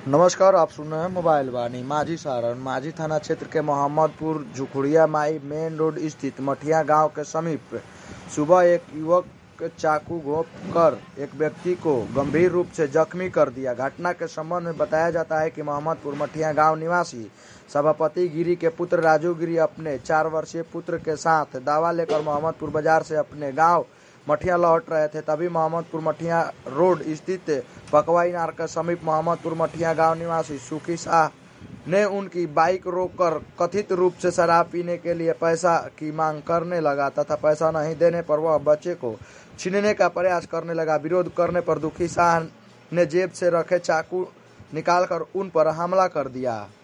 नमस्कार, आप सुन रहे हैं मोबाइल वाणी। माझी सारण माझी थाना क्षेत्र के मोहम्मदपुर झुकुड़िया माई मेन रोड स्थित मठिया गांव के समीप सुबह एक युवक चाकू घोंपकर एक व्यक्ति को गंभीर रूप से जख्मी कर दिया। घटना के संबंध में बताया जाता है कि मोहम्मदपुर मठिया गांव निवासी सभापति गिरी के पुत्र राजू गिरी अपने 4 वर्षीय पुत्र के साथ दवा लेकर मोहम्मदपुर बाजार से अपने गांव मठिया लौट रहे थे। तभी मोहम्मदपुर मठिया रोड स्थित पकवाई नार के समीप मोहम्मदपुर मठिया गांव निवासी सुखी शाह ने उनकी बाइक रोककर कथित रूप से शराब पीने के लिए पैसा की मांग करने लगा तथा पैसा नहीं देने पर वह बच्चे को छीनने का प्रयास करने लगा। विरोध करने पर दुखी शाह ने जेब से रखे चाकू निकालकर उन पर हमला कर दिया।